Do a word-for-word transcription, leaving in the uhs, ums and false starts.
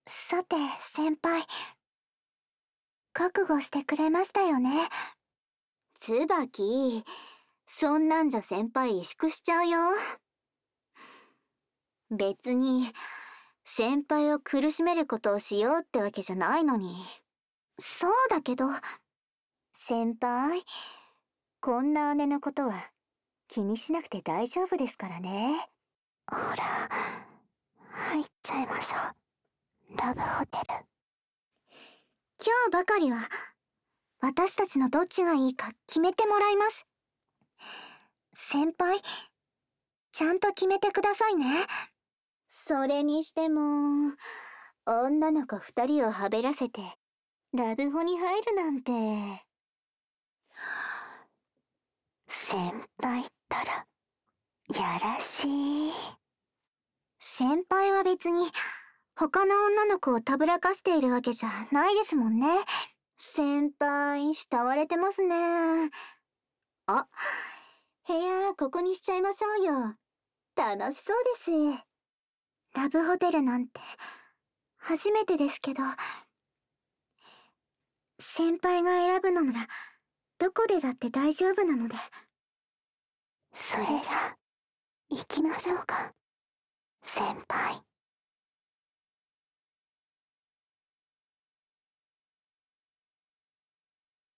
さて、先輩。覚悟してくれましたよね。 椿、そんなんじゃ先輩萎縮しちゃうよ。別に、先輩を苦しめることをしようってわけじゃないのに。 そうだけど、 先輩、こんな姉のことは気にしなくて大丈夫ですからね。 ほら、入っちゃいましょう。ラブホテル。今日ばかりは、私たちのどっちがいいか決めてもらいます。先輩、ちゃんと決めてくださいね。 それにしても、女の子二人をはべらせて、ラブホに入るなんて。 先輩ったら、やらしい。先輩は別に、他の女の子をたぶらかしているわけじゃないですもんね。 先輩、慕われてますね。あ、部屋ここにしちゃいましょうよ。楽しそうです。 ラブホテルなんて、初めてですけど、先輩が選ぶのなら、どこでだって大丈夫なので。それじゃ、行きましょうか、先輩。